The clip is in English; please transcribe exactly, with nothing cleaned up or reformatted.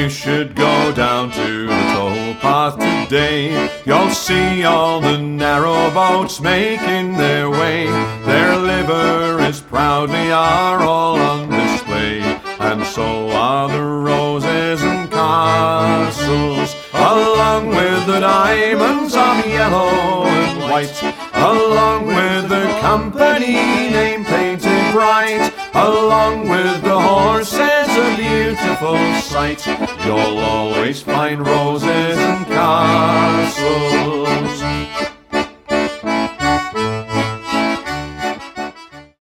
you should go down to the toll path today, you'll see all the narrow boats making their way. Their liveries proudly are all on display, and so are the roses and castles, along with the diamonds of yellow and white, along with the company name painted bright, along with the horses, a beautiful sight. You'll always find roses and castles.